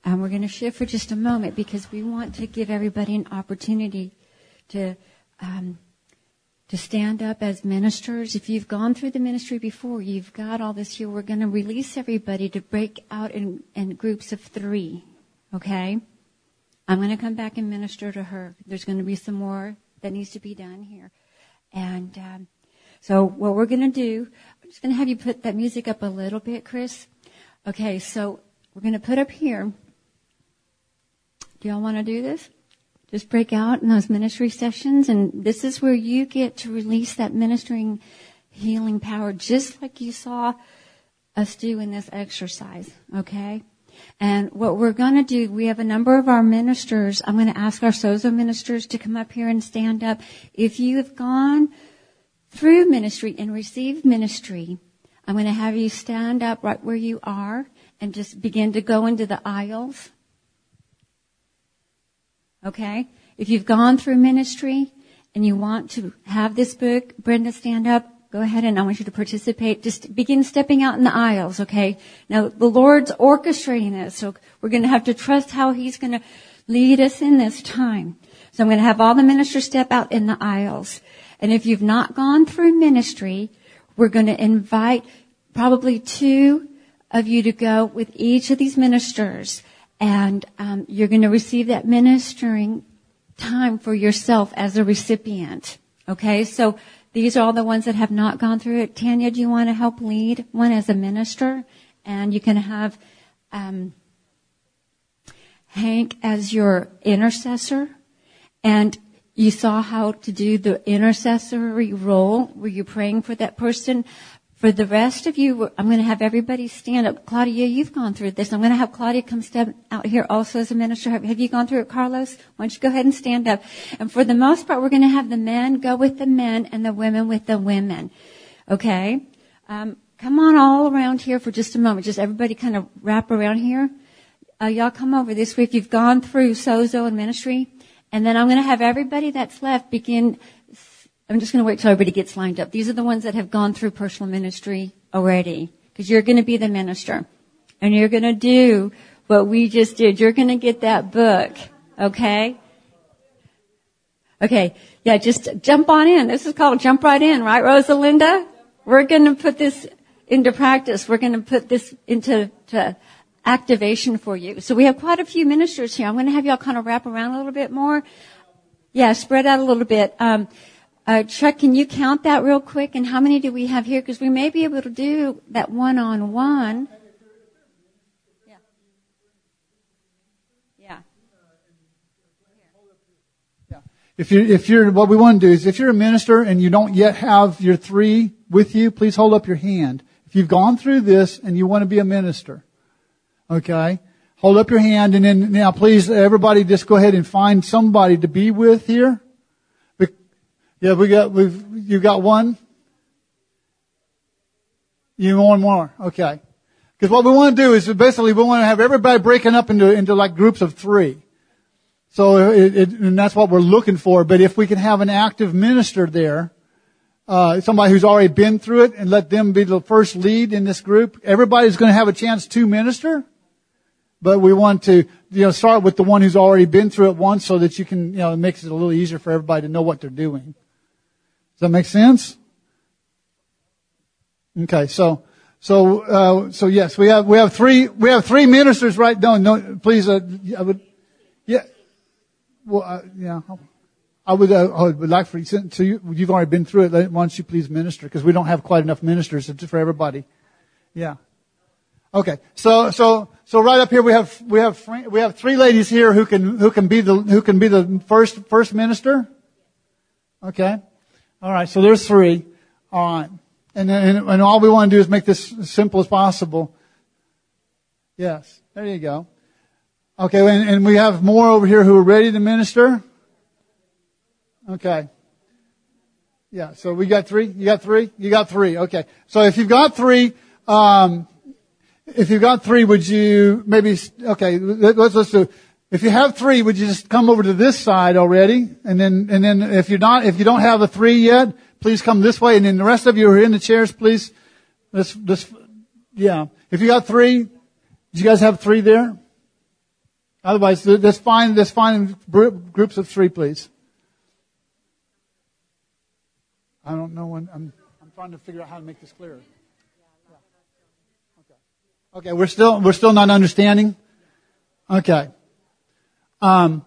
we're going to shift for just a moment because we want to give everybody an opportunity to stand up as ministers. If you've gone through the ministry before, you've got all this here. We're going to release everybody to break out in groups of 3. Okay? I'm going to come back and minister to her. There's going to be some more that needs to be done here. And so what we're going to do, I'm just going to have you put that music up a little bit, Chris. Okay, so we're going to put up here. Do y'all want to do this? Just break out in those ministry sessions, and this is where you get to release that ministering healing power, just like you saw us do in this exercise, okay? And what we're going to do, we have a number of our ministers. I'm going to ask our Sozo ministers to come up here and stand up. If you have gone through ministry and received ministry, I'm going to have you stand up right where you are and just begin to go into the aisles. Okay? If you've gone through ministry and you want to have this book, Brenda, stand up. Go ahead, and I want you to participate. Just begin stepping out in the aisles, okay? Now, the Lord's orchestrating this, so we're going to have to trust how He's going to lead us in this time. So I'm going to have all the ministers step out in the aisles. And if you've not gone through ministry, we're going to invite probably 2 of you to go with each of these ministers. And you're going to receive that ministering time for yourself as a recipient. Okay, so these are all the ones that have not gone through it. Tanya, do you want to help lead one as a minister? And you can have Hank as your intercessor. And you saw how to do the intercessory role where you're praying for that person. For the rest of you, I'm going to have everybody stand up. Claudia, you've gone through this. I'm going to have Claudia come step out here also as a minister. Have you gone through it, Carlos? Why don't you go ahead and stand up? And for the most part, we're going to have the men go with the men and the women with the women. Okay? Come on all around here for just a moment. Just everybody kind of wrap around here. Y'all come over this way if you've gone through Sozo and ministry. And then I'm going to have everybody that's left begin. I'm just going to wait till everybody gets lined up. These are the ones that have gone through personal ministry already. Because you're going to be the minister. And you're going to do what we just did. You're going to get that book. Okay? Okay. Yeah, just jump on in. This is called Jump Right In, right, Rosalinda? We're going to put this into practice. We're going to put this into activation for you. So we have quite a few ministers here. I'm going to have y'all kind of wrap around a little bit more. Yeah, spread out a little bit. Chuck, can you count that real quick? And how many do we have here? Because we may be able to do that one-on-one. Yeah. Yeah. Yeah. If you're, what we want to do is if you're a minister and you don't yet have your 3 with you, please hold up your hand. If you've gone through this and you want to be a minister, okay, hold up your hand, and then now please everybody just go ahead and find somebody to be with here. Yeah, you got one? You want more? Okay. Because what we want to do is basically we want to have everybody breaking up into like groups of 3. So and that's what we're looking for. But if we can have an active minister there, somebody who's already been through it, and let them be the first lead in this group, everybody's going to have a chance to minister. But we want to, start with the one who's already been through it once, so that you can, it makes it a little easier for everybody to know what they're doing. Does that make sense? Okay, so yes, we have 3 ministers, right? No, please, I would, yeah, well, yeah, I would like for you, so you've already been through it. Why don't you please minister? Because we don't have quite enough ministers for everybody. Yeah. Okay, so right up here we have 3 ladies here who can be the first minister. Okay. All right, so there's 3. All right. And all we want to do is make this as simple as possible. Yes, there you go. Okay, and we have more over here who are ready to minister. Okay. Yeah, so we got 3? You got 3? You got 3. Okay. So if you've got 3, would you maybe, okay, let's do, if you have 3, would you just come over to this side already? And then if you don't have a 3 yet, please come this way. And then the rest of you who are in the chairs, please, yeah. If you got 3, did you guys have 3 there? Otherwise, let's find groups of 3, please. I don't know when I'm trying to figure out how to make this clearer. Okay, we're still not understanding. Okay. All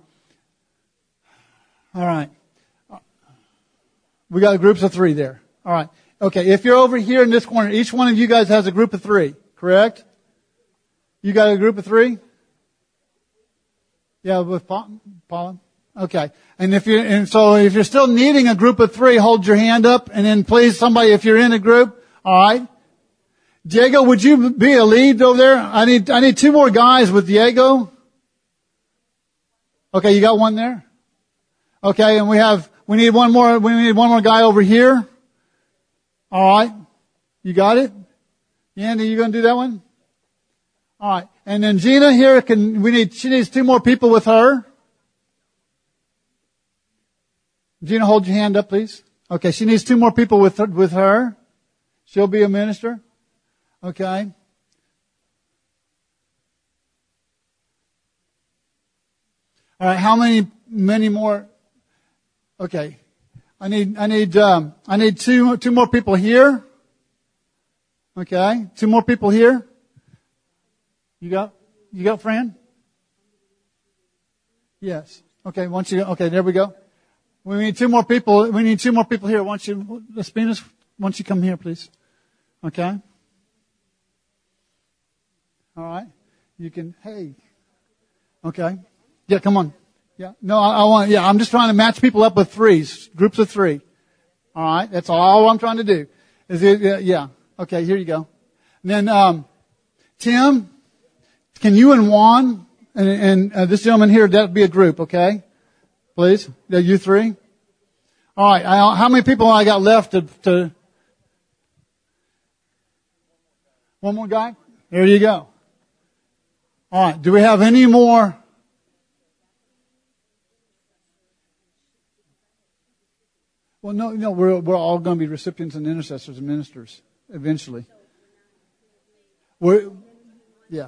right. We got groups of 3 there. All right. Okay. If you're over here in this corner, each one of you guys has a group of 3, correct? You got a group of 3? Yeah, with Paula. Okay. And so if you're still needing a group of 3, hold your hand up, and then please somebody, if you're in a group, all right. Diego, would you be a lead over there? I need 2 more guys with Diego. Okay, you got one there? Okay, and we need one more guy over here. All right. You got it? Andy, you gonna do that one? All right. And then Gina here she needs 2 more people with her. Gina, hold your hand up, please. Okay, she needs 2 more people with her. She'll be a minister. Okay. All right. How many more? Okay. I need 2 more people here. Okay. 2 more people here. You got Fran? Yes. Okay. Okay. There we go. We need 2 more people. We need 2 more people here. Espinas, why don't you come here, please? Okay. All right. You can, hey. Okay. Yeah, come on. Yeah. No, I'm just trying to match people up with 3s, groups of 3. All right. That's all I'm trying to do. Yeah. Okay, here you go. And then, Tim, can you and Juan and this gentleman here, that'd be a group, okay? Please. Yeah, you 3. All right. How many people I got left to one more guy? There you go. All right. Do we have any more? Well, no. We're all going to be recipients and intercessors and ministers eventually. Yeah.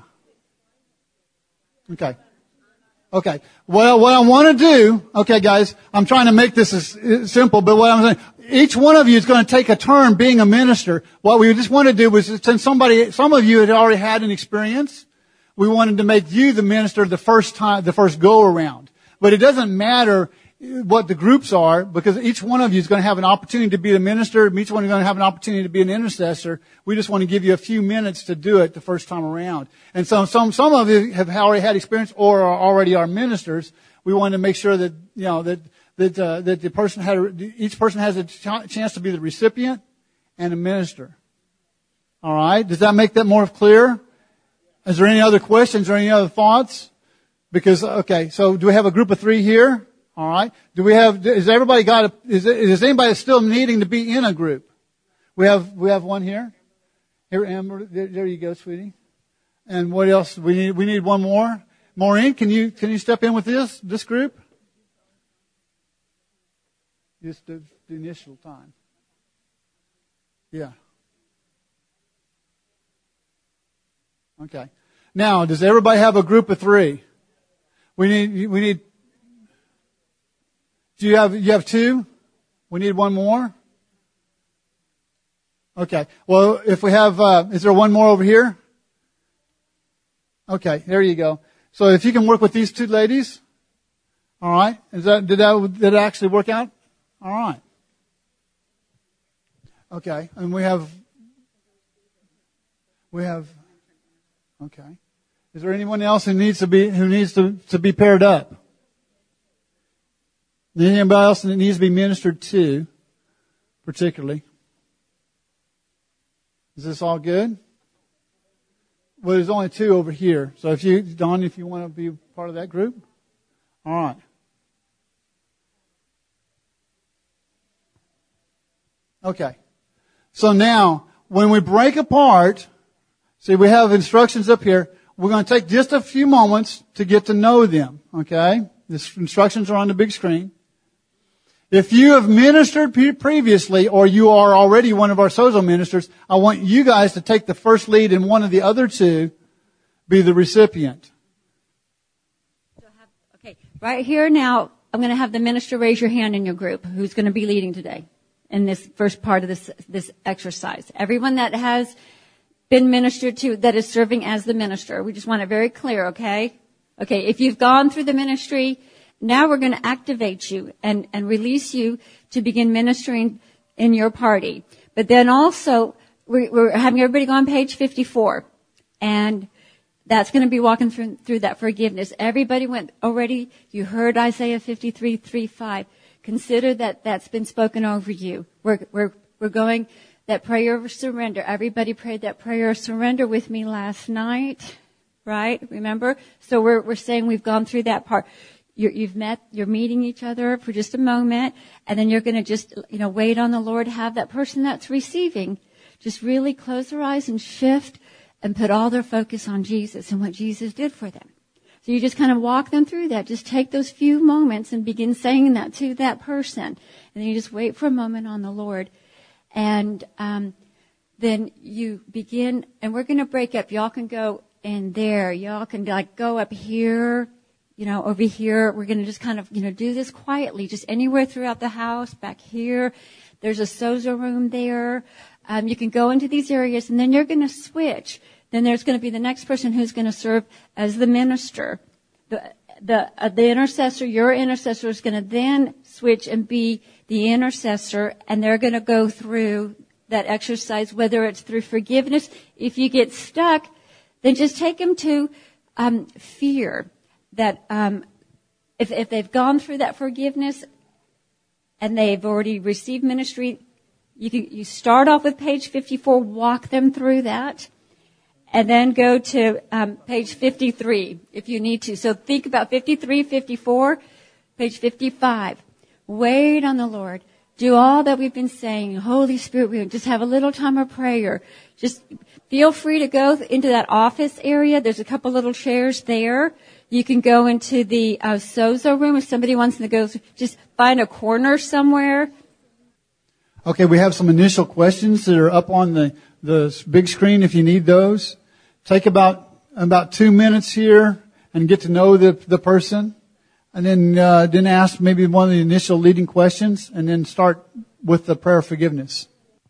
Okay. Okay. Well, what I want to do, okay, guys, I'm trying to make this as simple, but what I'm saying, each one of you is going to take a turn being a minister. What we just want to do was, since some of you had already had an experience, we wanted to make you the minister the first go around. But it doesn't matter what the groups are, because each one of you is going to have an opportunity to be the minister. Each one is going to have an opportunity to be an intercessor. We just want to give you a few minutes to do it the first time around. And so some of you have already had experience or are already our ministers. We want to make sure that, that each person has a chance to be the recipient and a minister. All right. Does that make that more clear? Is there any other questions or any other thoughts? Because, okay, so do we have a group of 3 here? All right. Is anybody still needing to be in a group? We have one here. Here, Amber, there you go, sweetie. And what else? We need one more. Maureen, can you step in with this group? Just the initial time. Yeah. Okay. Now, does everybody have a group of 3? We need. Do you have 2? We need one more. Okay. Well, if we have, is there one more over here? Okay. There you go. So if you can work with these 2 ladies. All right. Did it actually work out? All right. Okay. And we have, okay. Is there anyone else who needs to be paired up? Anybody else that needs to be ministered to, particularly? Is this all good? Well, there's only 2 over here. So Don, if you want to be part of that group. All right. Okay. So now, when we break apart, see, we have instructions up here. We're going to take just a few moments to get to know them. Okay? The instructions are on the big screen. If you have ministered previously, or you are already one of our sozo ministers, I want you guys to take the first lead, and one of the other 2 be the recipient. Okay, right here now, I'm going to have the minister raise your hand in your group who's going to be leading today in this first part of this exercise. Everyone that has been ministered to that is serving as the minister. We just want it very clear, okay? Okay, if you've gone through the ministry, now we're going to activate you and release you to begin ministering in your party. But then also, we're having everybody go on page 54. And that's going to be walking through that forgiveness. Everybody went already. You heard Isaiah 53:3-5. Consider that that's been spoken over you. We're going that prayer of surrender. Everybody prayed that prayer of surrender with me last night, right? Remember? So we're saying we've gone through that part. You're meeting each other for just a moment, and then you're going to just, wait on the Lord. Have that person that's receiving just really close their eyes and shift and put all their focus on Jesus and what Jesus did for them. So you just kind of walk them through that. Just take those few moments and begin saying that to that person. And then you just wait for a moment on the Lord. And then you begin, and we're going to break up. Y'all can go in there. Y'all can go up here, over here. We're going to just kind of, do this quietly, just anywhere throughout the house, back here. There's a sozo room there. You can go into these areas, and then you're going to switch. Then there's going to be the next person who's going to serve as the minister. The intercessor, your intercessor, is going to then switch and be the intercessor, and they're going to go through that exercise, whether it's through forgiveness. If you get stuck, then just take them to fear. That if they've gone through that forgiveness and they've already received ministry, you start off with page 54, walk them through that, and then go to page 53 if you need to. So think about 53, 54, page 55. Wait on the Lord. Do all that we've been saying. Holy Spirit, we just have a little time of prayer. Just feel free to go into that office area. There's a couple little chairs there. You can go into the sozo room if somebody wants to go. Just find a corner somewhere. Okay, we have some initial questions that are up on the big screen if you need those. Take about 2 minutes here and get to know the person. And then ask maybe one of the initial leading questions, and then start with the prayer of forgiveness.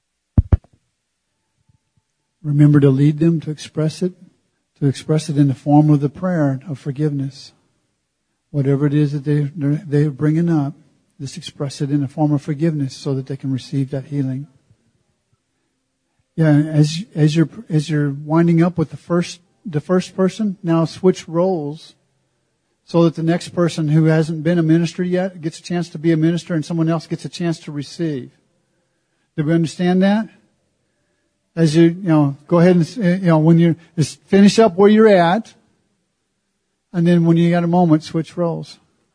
Remember to lead them to express it in the form of the prayer of forgiveness. Whatever it is that they're bringing up, just express it in the form of forgiveness so that they can receive that healing. Yeah, as you're winding up with the first person, now switch roles. So that the next person who hasn't been a minister yet gets a chance to be a minister, and someone else gets a chance to receive. Do we understand that? As you go ahead and, when you just finish up where you're at, and then when you got a moment, switch roles.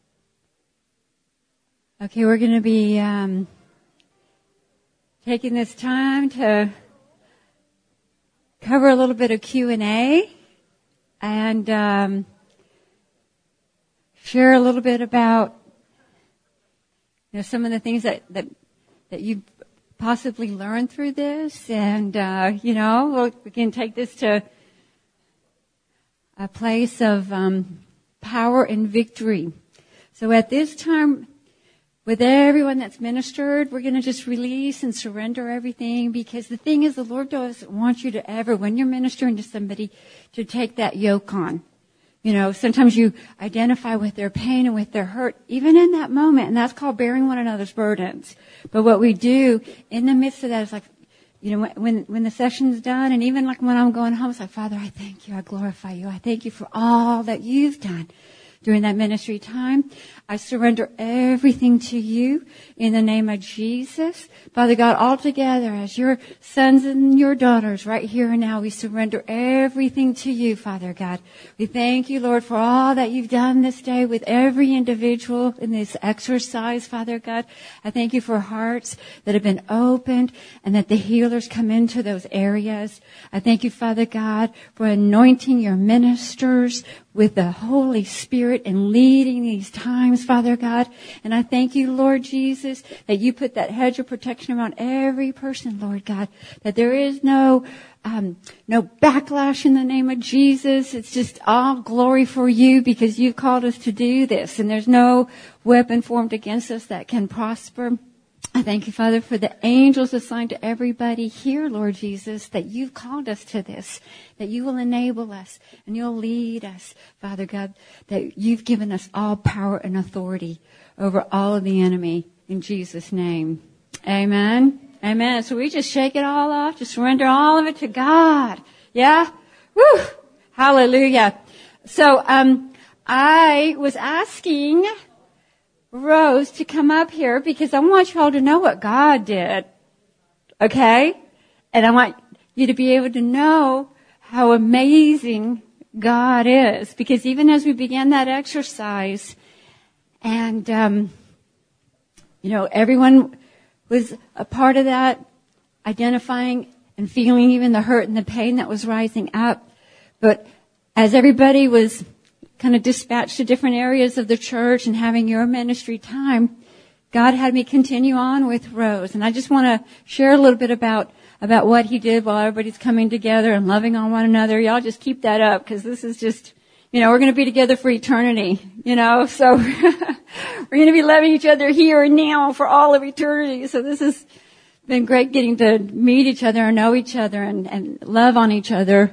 Okay, we're going to be taking this time to cover a little bit of Q&A and share a little bit about some of the things that you've possibly learned through this, and we can take this to a place of power and victory. So at this time, with everyone that's ministered, we're going to just release and surrender everything, because the thing is, the Lord doesn't want you to ever, when you're ministering to somebody, to take that yoke on. Sometimes you identify with their pain and with their hurt, even in that moment, and that's called bearing one another's burdens. But what we do in the midst of that is when the session's done, and even when I'm going home, it's like, Father, I thank you, I glorify you, I thank you for all that you've done during that ministry time. I surrender everything to you in the name of Jesus. Father God, all together as your sons and your daughters right here and now, we surrender everything to you, Father God. We thank you, Lord, for all that you've done this day with every individual in this exercise, Father God. I thank you for hearts that have been opened and that the healers come into those areas. I thank you, Father God, for anointing your ministers with the Holy Spirit and leading these times, Father God. And I thank you, Lord Jesus, that you put that hedge of protection around every person, Lord God, that there is no backlash in the name of Jesus. It's just all glory for you because you've called us to do this, and there's no weapon formed against us that can prosper. I thank you, Father, for the angels assigned to everybody here, Lord Jesus, that you've called us to this, that you will enable us and you'll lead us, Father God, that you've given us all power and authority over all of the enemy in Jesus' name. Amen. Amen. So we just shake it all off, just surrender all of it to God. Yeah? Woo! Hallelujah. So, I was asking Rose to come up here because I want you all to know what God did. Okay? And I want you to be able to know how amazing God is. Because even as we began that exercise and, everyone was a part of that, identifying and feeling even the hurt and the pain that was rising up. But as everybody was kind of dispatched to different areas of the church and having your ministry time, God had me continue on with Rose. And I just want to share a little bit about what he did while everybody's coming together and loving on one another. Y'all just keep that up because this is just, we're going to be together for eternity, so we're going to be loving each other here and now for all of eternity. So this has been great getting to meet each other and know each other and love on each other.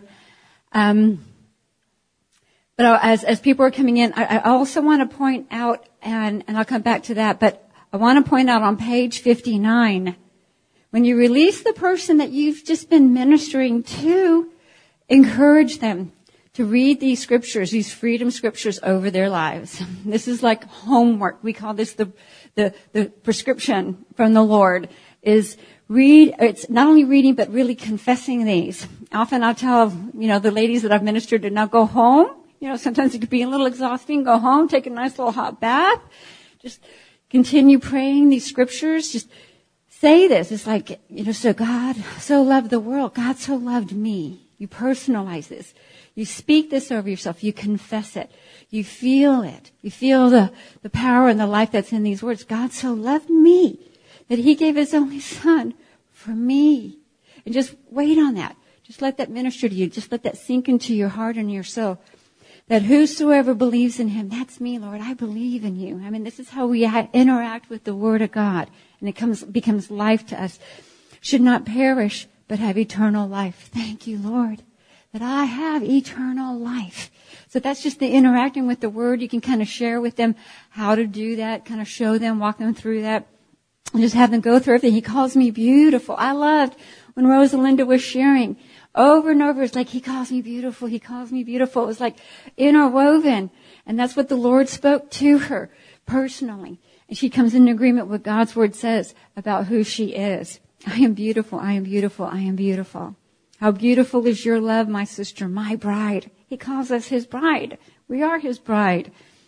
But as people are coming in, I also want to point out, and I'll come back to that, but I want to point out on page 59, when you release the person that you've just been ministering to, encourage them to read these scriptures, these freedom scriptures over their lives. This is like homework. We call this the prescription from the Lord is read. It's not only reading, but really confessing these. Often I'll tell, the ladies that I've ministered to now go home. Sometimes it could be a little exhausting. Go home, take a nice little hot bath. Just continue praying these scriptures. Just say this. It's like, so God so loved the world. God so loved me. You personalize this. You speak this over yourself. You confess it. You feel it. You feel the power and the life that's in these words. God so loved me that he gave his only son for me. And just wait on that. Just let that minister to you. Just let that sink into your heart and your soul. That whosoever believes in him, that's me, Lord. I believe in you. This is how we interact with the word of God. And it becomes life to us. Should not perish, but have eternal life. Thank you, Lord, that I have eternal life. So that's just the interacting with the word. You can kind of share with them how to do that, kind of show them, walk them through that, and just have them go through everything. He calls me beautiful. I loved when Rosalinda was sharing over and over. It's like, he calls me beautiful. He calls me beautiful. It was like interwoven. And that's what the Lord spoke to her personally. And she comes in agreement with what God's word says about who she is. I am beautiful. I am beautiful. I am beautiful. How beautiful is your love, my sister, my bride. He calls us his bride. We are his bride.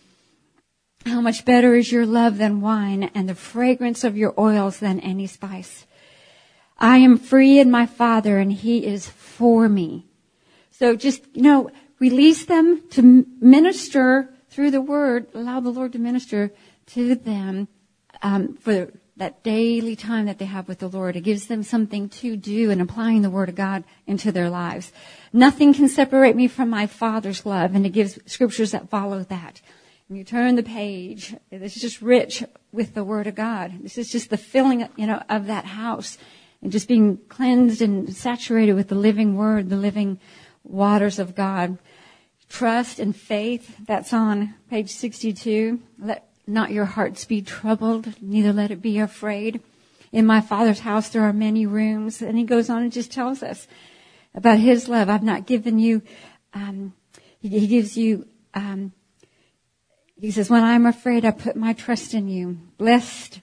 How much better is your love than wine, and the fragrance of your oils than any spice. I am free in my Father, and he is for me. So just, release them to minister through the word. Allow the Lord to minister to them for that daily time that they have with the Lord. It gives them something to do in applying the word of God into their lives. Nothing can separate me from my Father's love, and it gives scriptures that follow that. When you turn the page, it's just rich with the word of God. This is just the filling, of that house and just being cleansed and saturated with the living word, the living waters of God. Trust and faith, that's on page 62. Let not your hearts be troubled, neither let it be afraid. In my Father's house there are many rooms. And he goes on and just tells us about his love. I've not given you, he gives you, he says, when I'm afraid, I put my trust in you. Blessed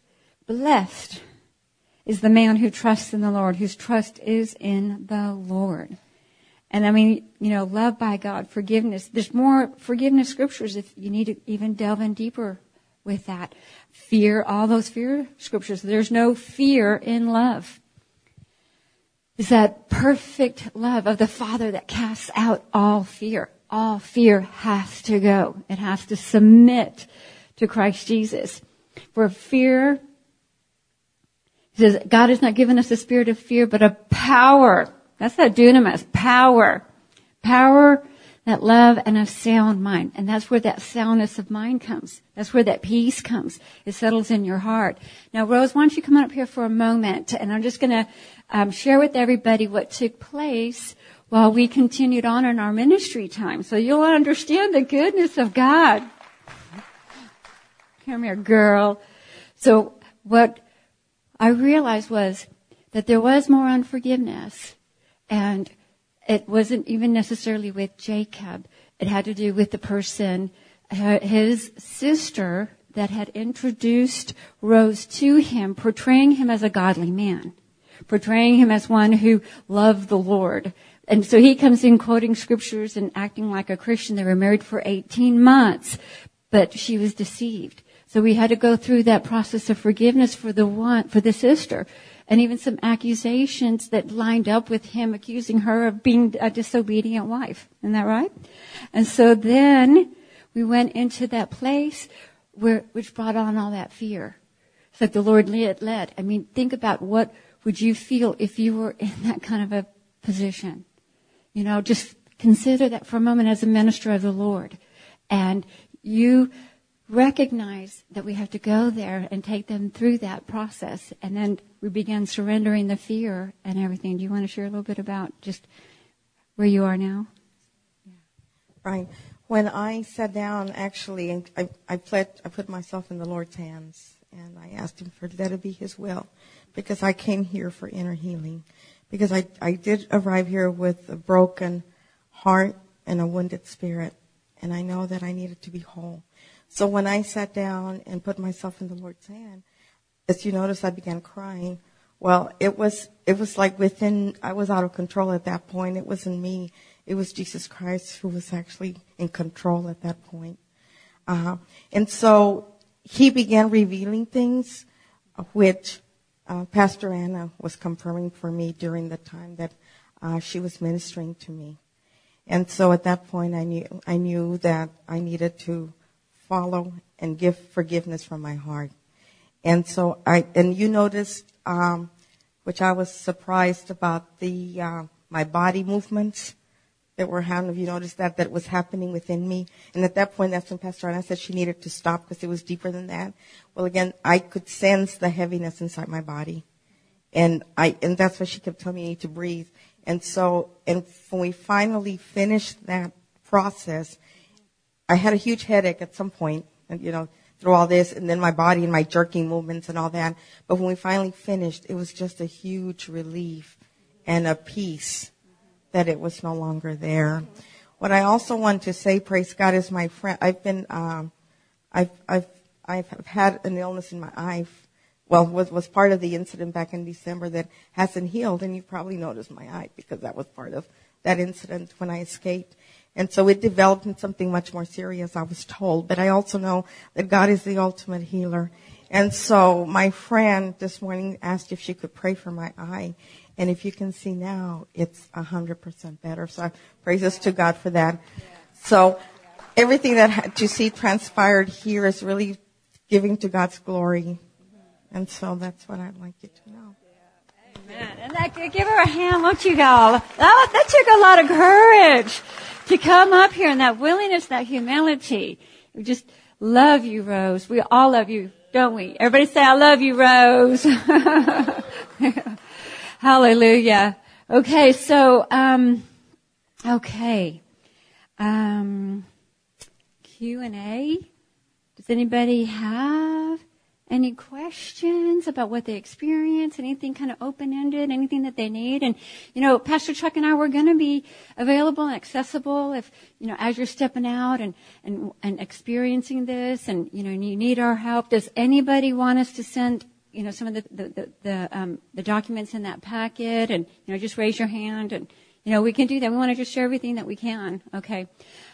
is the man who trusts in the Lord, whose trust is in the Lord. And love by God, forgiveness. There's more forgiveness scriptures if you need to even delve in deeper with that. Fear, all those fear scriptures. There's no fear in love. It's that perfect love of the Father that casts out all fear. all fear has to go. It has to submit to Christ Jesus. For fear, he says, God has not given us a spirit of fear, but of power. That's that dunamis, power. Power, that love, and a sound mind. And that's where that soundness of mind comes. That's where that peace comes. It settles in your heart. Now, Rose, why don't you come up here for a moment? And I'm just going to share with everybody what took place while we continued on in our ministry time. So you'll understand the goodness of God. Come here, girl. So what I realized was that there was more unforgiveness. And it wasn't even necessarily with Jacob. It had to do with the person, his sister, that had introduced Rose to him, portraying him as a godly man, portraying him as one who loved the Lord. And so he comes in quoting scriptures and acting like a Christian. They were married for 18 months, but she was deceived. So we had to go through that process of forgiveness for the sister. And even some accusations that lined up with him accusing her of being a disobedient wife. Isn't that right? And so then we went into that place which brought on all that fear. It's like the Lord led. I mean, think about what would you feel if you were in that kind of a position. You know, just consider that for a moment as a minister of the Lord. And you recognize that we have to go there and take them through that process. And then we began surrendering the fear and everything. Do you want to share a little bit about just where you are now? Right. When I sat down, actually, I put myself in the Lord's hands, and I asked him for let it be his will, because I came here for inner healing. Because I did arrive here with a broken heart and a wounded spirit, and I know that I needed to be whole. So when I sat down and put myself in the Lord's hand, as you notice, I began crying. Well, it was like I was out of control at that point. It wasn't me. It was Jesus Christ who was actually in control at that point. And so he began revealing things which Pastor Anna was confirming for me during the time that she was ministering to me. And so at that point, I knew that I needed to follow and give forgiveness from my heart. And so you noticed, which I was surprised about my body movements that were happening. You noticed that it was happening within me. And at that point, that's when Pastor Anna said she needed to stop because it was deeper than that. Well, again, I could sense the heaviness inside my body. And that's why she kept telling me I need to breathe. And when we finally finished that process, I had a huge headache at some point, and, through all this, and then my body and my jerking movements and all that. But when we finally finished, it was just a huge relief and a peace that it was no longer there. What I also want to say, praise God, is my friend. I've had an illness in my eye. Well, was part of the incident back in December that hasn't healed, and you probably noticed my eye because that was part of that incident when I escaped. And so it developed into something much more serious, I was told. But I also know that God is the ultimate healer. And so my friend this morning asked if she could pray for my eye. And if you can see now, it's 100% better. So praises to God for that. So everything that you see transpired here is really giving to God's glory. And so that's what I'd like you to know. Amen. And give her a hand, won't you, y'all? That took a lot of courage to come up here, and that willingness, that humility. We just love you, Rose. We all love you, don't we? Everybody say, I love you, Rose. Hallelujah. Okay, so, Q&A. Does anybody have any questions about what they experience? Anything kind of open-ended? Anything that they need? And, Pastor Chuck and I, we're going to be available and accessible if, as you're stepping out and experiencing this and, you need our help. Does anybody want us to send, some of the documents in that packet? And, just raise your hand and, we can do that. We want to just share everything that we can. Okay.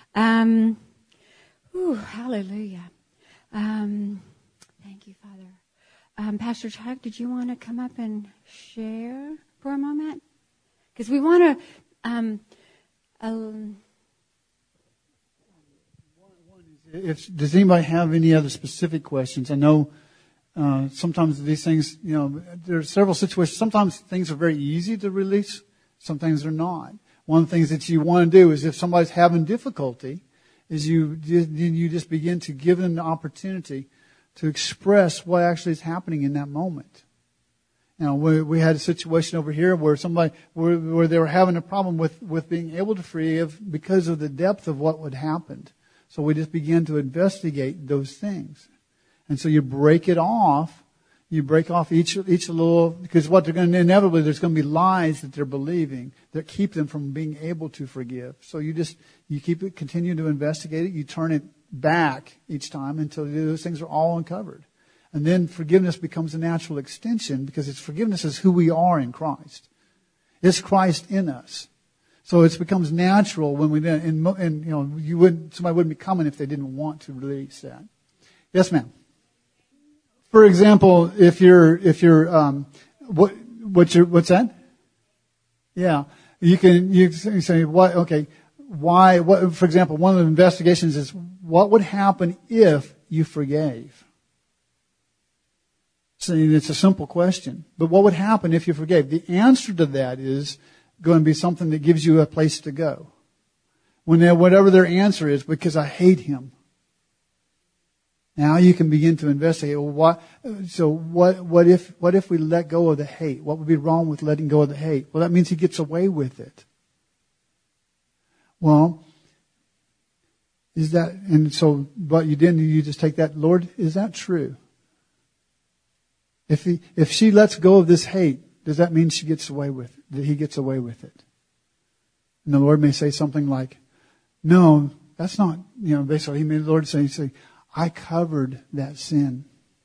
Hallelujah. Thank you, Father. Pastor Chuck, did you want to come up and share for a moment? Because we want to Does anybody have any other specific questions? I know sometimes these things, there are several situations. Sometimes things are very easy to release. Sometimes they're not. One of the things that you want to do is if somebody's having difficulty, is you just begin to give them the opportunity to express what actually is happening in that moment. We had a situation over here where where they were having a problem with being able to forgive because of the depth of what had happened. So we just began to investigate those things. And so you break it off. You break off each little, because what they're going to, inevitably there's going to be lies that they're believing that keep them from being able to forgive. So you continue to investigate it. You turn it back each time until those things are all uncovered. And then forgiveness becomes a natural extension because forgiveness is who we are in Christ. It's Christ in us. So it becomes natural when we, somebody wouldn't be coming if they didn't want to release that. Yes, ma'am. For example, what's that? Yeah. You can say, what, okay, why, what, for example, one of the investigations is what would happen if you forgave? So it's a simple question. But what would happen if you forgave? The answer to that is going to be something that gives you a place to go. Whatever their answer is, because I hate him. Now you can begin to investigate. Well, what if we let go of the hate? What would be wrong with letting go of the hate? Well, that means he gets away with it. Well, but you didn't, you just take that, Lord, is that true? If she lets go of this hate, does that mean she gets away with it? That he gets away with it? And the Lord may say something like, no, that's not, basically, the Lord say, I covered that sin.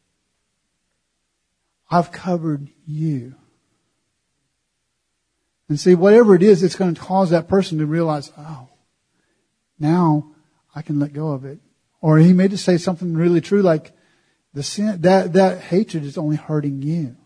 I've covered you. And see, whatever it is, it's going to cause that person to realize, oh, now I can let go of it. Or he may just say something really true like, the sin, that hatred is only hurting you.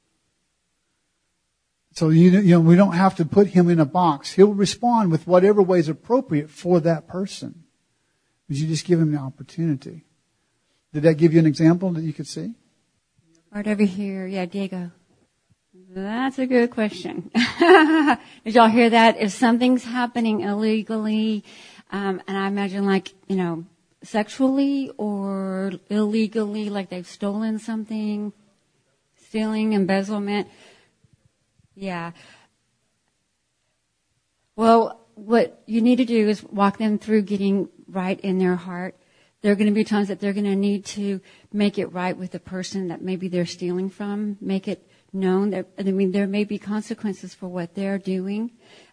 So, we don't have to put him in a box. He'll respond with whatever way is appropriate for that person. But you just give him the opportunity. Did that give you an example that you could see? Right over here. Yeah, Diego. That's a good question. Did y'all hear that? If something's happening illegally, and I imagine sexually or illegally, like they've stolen something, stealing, embezzlement. Yeah. Well, what you need to do is walk them through getting right in their heart. There are going to be times that they're going to need to make it right with the person that maybe they're stealing from, make it known that, there may be consequences for what they're doing.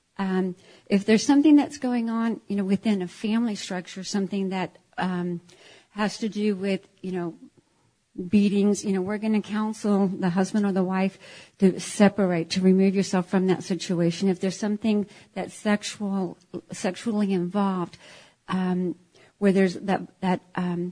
If there's something that's going on, within a family structure, something that has to do with, beatings, we're going to counsel the husband or the wife to separate, to remove yourself from that situation. If there's something that's sexually involved, where there's that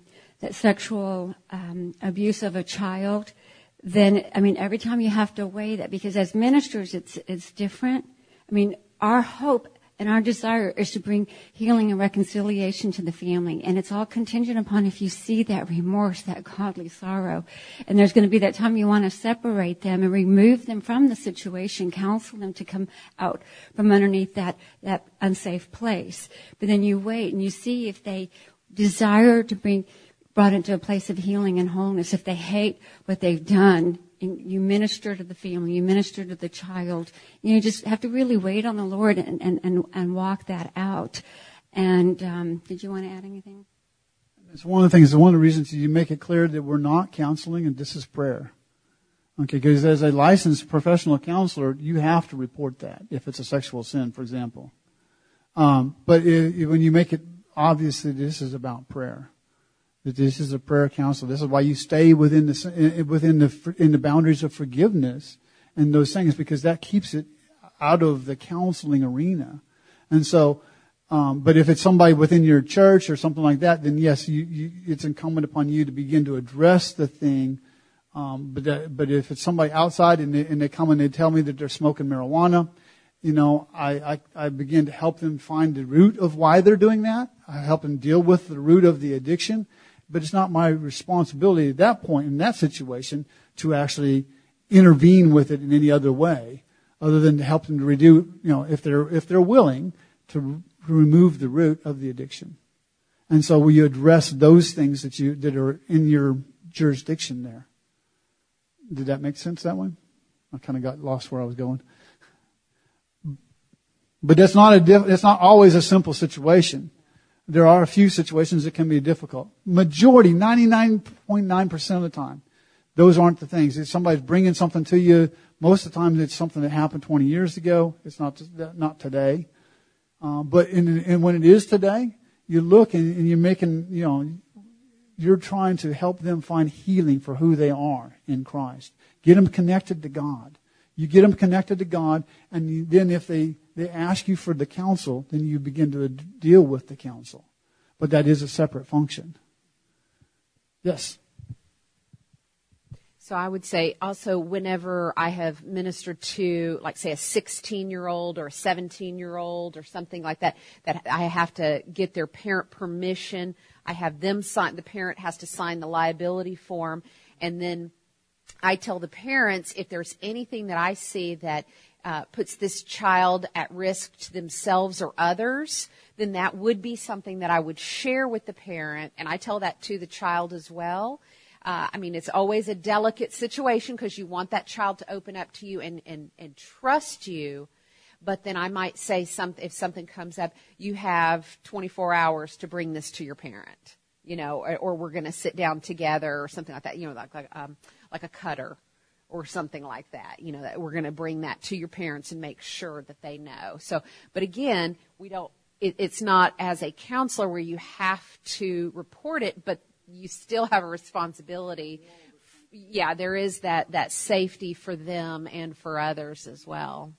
sexual abuse of a child, then every time you have to weigh that, because as ministers it's different. Our hope and our desire is to bring healing and reconciliation to the family. And it's all contingent upon if you see that remorse, that godly sorrow. And there's going to be that time you want to separate them and remove them from the situation, counsel them to come out from underneath that unsafe place. But then you wait and you see if they desire to be brought into a place of healing and wholeness, if they hate what they've done. And you minister to the family, you minister to the child. You just have to really wait on the Lord and walk that out. And did you want to add anything? It's one of the reasons you make it clear that we're not counseling and this is prayer. Okay, because as a licensed professional counselor, you have to report that if it's a sexual sin, for example. But when you make it obvious that this is about prayer, that this is a prayer counsel. This is why you stay within the boundaries of forgiveness and those things, because that keeps it out of the counseling arena. And so, but if it's somebody within your church or something like that, then yes, it's incumbent upon you to begin to address the thing. But if it's somebody outside and they come and they tell me that they're smoking marijuana, I begin to help them find the root of why they're doing that. I help them deal with the root of the addiction. But it's not my responsibility at that point in that situation to actually intervene with it in any other way other than to help them to reduce, if they're willing to remove the root of the addiction. And so will you address those things that are in your jurisdiction there? Did that make sense, that one? I kind of got lost where I was going. But that's not always a simple situation. There are a few situations that can be difficult. Majority, 99.9% of the time, those aren't the things. If somebody's bringing something to you, most of the time it's something that happened 20 years ago. It's not today. But when it is today, you look and you're making, you're trying to help them find healing for who they are in Christ. Get them connected to God. You get them connected to God, and then if they ask you for the counsel, then you begin to deal with the counsel. But that is a separate function. Yes. So I would say also whenever I have ministered to, like, say, a 16-year-old or a 17-year-old or something like that I have to get their parent permission. I have them sign, the parent has to sign the liability form, and then I tell the parents if there's anything that I see that puts this child at risk to themselves or others, then that would be something that I would share with the parent, and I tell that to the child as well. It's always a delicate situation because you want that child to open up to you and trust you, but then I might say something, if something comes up, you have 24 hours to bring this to your parent, or we're going to sit down together or something like that, like a cutter or something like that, that we're going to bring that to your parents and make sure that they know. So, but again, it's not as a counselor where you have to report it, but you still have a responsibility. Yeah, there is that safety for them and for others as well.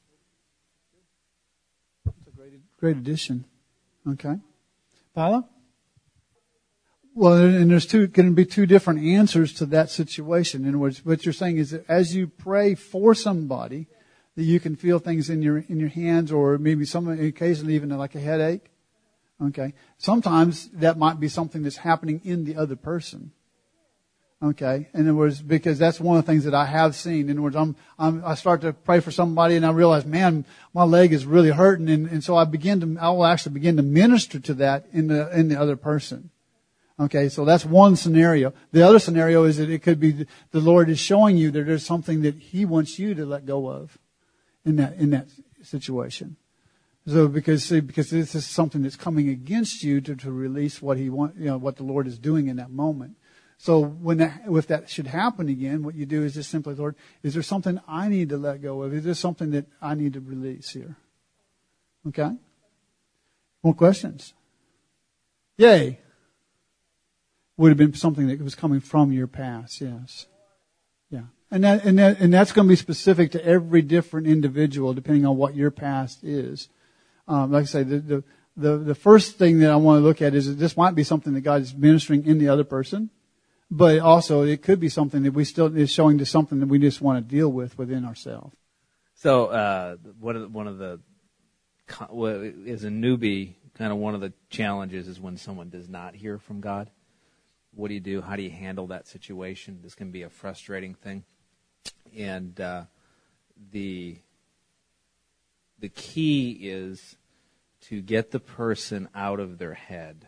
That's a great addition. Okay. Paula? Well, and there's going to be two different answers to that situation. In other words, what you're saying is that as you pray for somebody, that you can feel things in your hands, or maybe occasionally even like a headache. Okay. Sometimes that might be something that's happening in the other person. Okay. In other words, because that's one of the things that I have seen. In other words, I start to pray for somebody and I realize, man, my leg is really hurting, and so I will actually begin to minister to that in the other person. Okay, so that's one scenario. The other scenario is that it could be the Lord is showing you that there's something that He wants you to let go of in that situation. So because this is something that's coming against you to release what what the Lord is doing in that moment. So if that should happen again, what you do is just simply, Lord, is there something I need to let go of? Is there something that I need to release here? Okay? More questions? Yay. Would have been something that was coming from your past, yes. Yeah. And that's going to be specific to every different individual depending on what your past is. Like I say, the first thing that I want to look at is that this might be something that God is ministering in the other person, but also it could be something that we still is showing to something that we just want to deal with within ourselves. So, as a newbie, kind of one of the challenges is when someone does not hear from God. What do you do? How do you handle that situation? This can be a frustrating thing. And the key is to get the person out of their head.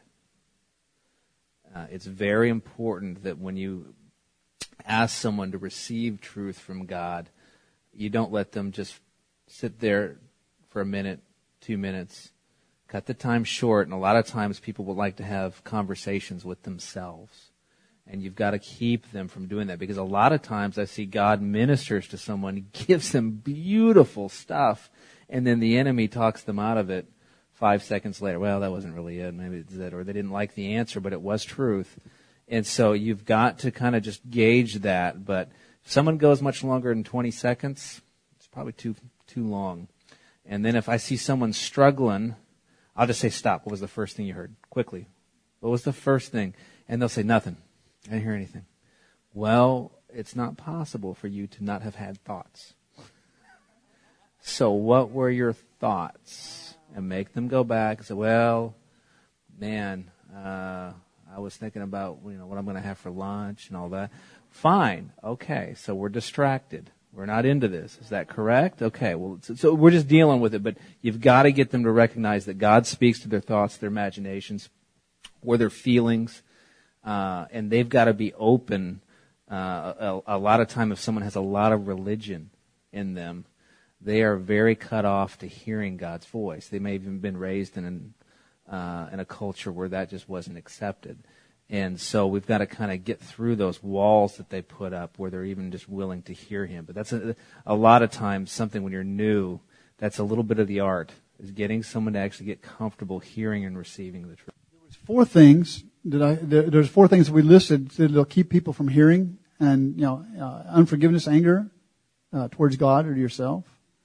It's very important that when you ask someone to receive truth from God, you don't let them just sit there for a minute, 2 minutes. Cut the time short, and a lot of times people would like to have conversations with themselves. And you've got to keep them from doing that, because a lot of times I see God ministers to someone, gives them beautiful stuff, and then the enemy talks them out of it 5 seconds later. Well, that wasn't really it. Maybe it's it. Or they didn't like the answer, but it was truth. And so you've got to kind of just gauge that. But if someone goes much longer than 20 seconds, it's probably too long. And then if I see someone struggling, I'll just say, stop. What was the first thing you heard? Quickly. What was the first thing? And they'll say, nothing. I didn't hear anything. Well, it's not possible for you to not have had thoughts. So what were your thoughts? And make them go back and say, well, man, I was thinking about what I'm going to have for lunch and all that. Fine. Okay. So we're distracted. We're not into this. Is that correct? Okay. Well, so we're just dealing with it, but you've got to get them to recognize that God speaks to their thoughts, their imaginations, or their feelings, and they've got to be open. A lot of time, if someone has a lot of religion in them, they are very cut off to hearing God's voice. They may have even been raised in a culture where that just wasn't accepted. And so we've got to kind of get through those walls that they put up where they're even just willing to hear Him. But that's a lot of times something when you're new, that's a little bit of the art, is getting someone to actually get comfortable hearing and receiving the truth. There's four things there's four things that we listed that'll keep people from hearing, and unforgiveness, anger towards God or to yourself,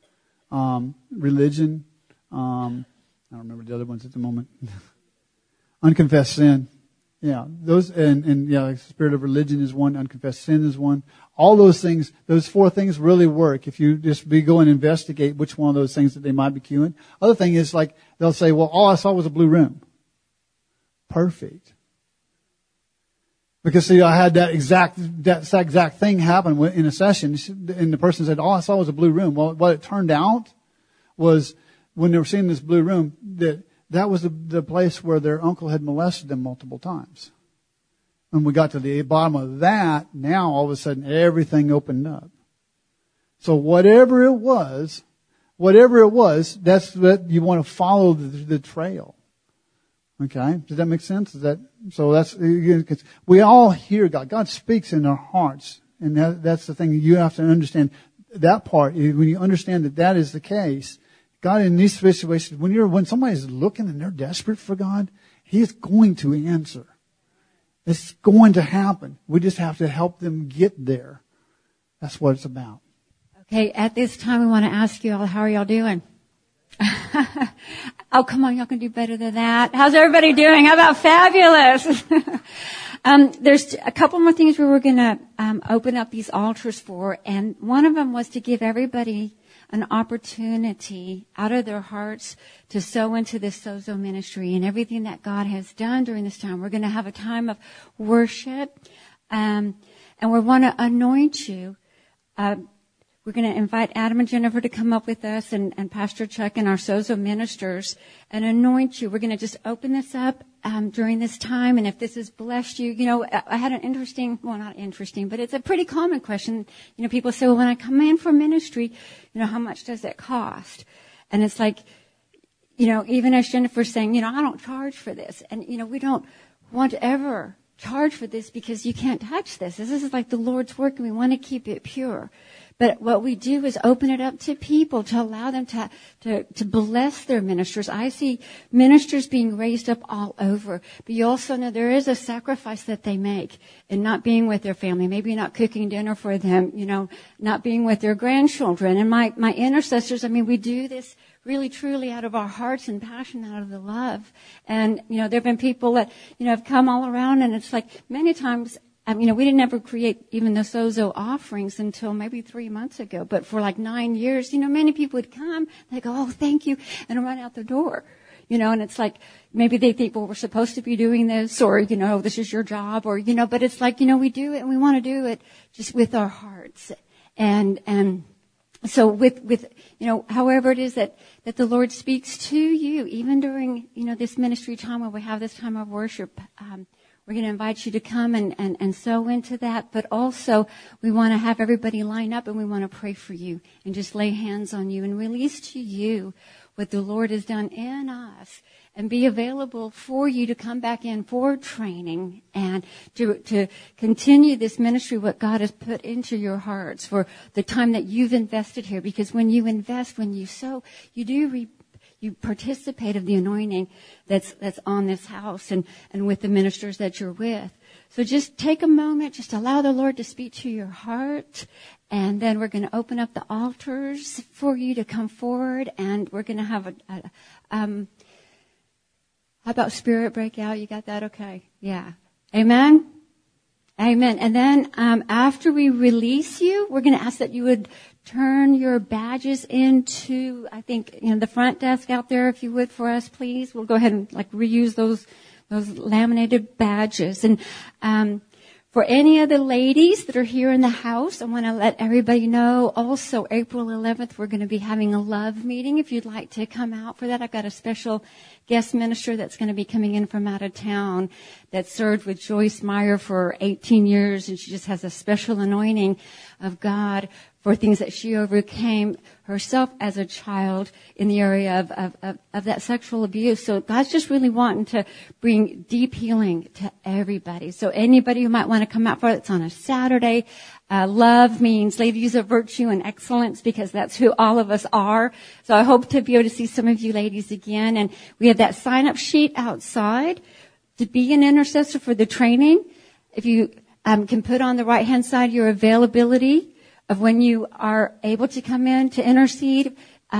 religion. I don't remember the other ones at the moment. Unconfessed sin. Yeah, those and spirit of religion is one. Unconfessed sin is one. All those things, those four things really work if you just go and investigate which one of those things that they might be cueing. Other thing is like they'll say, "Well, all I saw was a blue room." Perfect. Because see, I had that exact thing happen in a session, and the person said, "All I saw was a blue room." Well, what it turned out was when they were seeing this blue room, that was the place where their uncle had molested them multiple times. When we got to the bottom of that, now all of a sudden everything opened up. So whatever it was, that's what you want to follow the trail. Okay, does that make sense? Because we all hear God. God speaks in our hearts, and that's the thing you have to understand. That part, when you understand that is the case, God in these situations, when somebody's looking and they're desperate for God, He is going to answer. It's going to happen. We just have to help them get there. That's what it's about. Okay, at this time we want to ask you all, how are y'all doing? Oh, come on, y'all can do better than that. How's everybody doing? How about fabulous? There's a couple more things we were going to open up these altars for, and one of them was to give everybody an opportunity out of their hearts to sow into this Sozo ministry and everything that God has done during this time. We're going to have a time of worship, and we want to anoint you. We're going to invite Adam and Jennifer to come up with us and Pastor Chuck and our Sozo ministers and anoint you. We're going to just open this up during this time. And if this has blessed you, I had not interesting, but it's a pretty common question. People say, well, when I come in for ministry, how much does it cost? And it's like, even as Jennifer's saying, I don't charge for this. And, we don't want to ever charge for this because you can't touch this. This is like the Lord's work, and we want to keep it pure. But what we do is open it up to people to allow them to bless their ministers. I see ministers being raised up all over. But you also know there is a sacrifice that they make in not being with their family, maybe not cooking dinner for them, not being with their grandchildren. And my intercessors, we do this really truly out of our hearts and passion, out of the love. And, there have been people that, have come all around, and it's like many times, we didn't ever create even the Sozo offerings until maybe 3 months ago. But for like 9 years, many people would come, they go, oh, thank you, and run out the door. And it's like, maybe they think, well, we're supposed to be doing this, or, this is your job, or, but it's like, we do it, and we want to do it just with our hearts. And so with however it is that the Lord speaks to you, even during, this ministry time where we have this time of worship, we're going to invite you to come and sow into that. But also, we want to have everybody line up, and we want to pray for you and just lay hands on you and release to you what the Lord has done in us, and be available for you to come back in for training and to continue this ministry, what God has put into your hearts for the time that you've invested here. Because when you invest, when you sow, you participate of the anointing that's on this house and with the ministers that you're with. So just take a moment, just allow the Lord to speak to your heart, and then we're going to open up the altars for you to come forward, and we're going to have how about spirit breakout? You got that? Okay. Yeah. Amen? Amen. And then after we release you, we're going to ask that you would turn your badges into, I think, the front desk out there, if you would, for us, please. We'll go ahead and reuse those laminated badges. And for any of the ladies that are here in the house, I want to let everybody know also April 11th, we're going to be having a love meeting. If you'd like to come out for that, I've got a special guest minister that's going to be coming in from out of town that served with Joyce Meyer for 18 years, and she just has a special anointing of God for things that she overcame herself as a child in the area of that sexual abuse. So God's just really wanting to bring deep healing to everybody. So anybody who might want to come out for it, it's on a Saturday. Love means ladies of virtue and excellence, because that's who all of us are. So I hope to be able to see some of you ladies again. And we have that sign-up sheet outside to be an intercessor for the training. If you can put on the right-hand side your availability of when you are able to come in to intercede,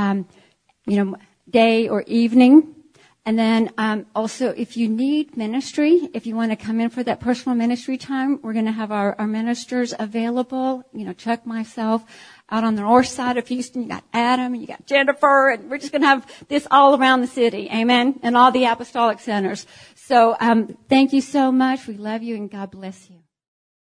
day or evening. And then also, if you need ministry, if you want to come in for that personal ministry time, we're going to have our ministers available. Chuck, myself, out on the north side of Houston. You got Adam and you got Jennifer, and we're just going to have this all around the city. Amen. And all the apostolic centers. So thank you so much. We love you, and God bless you.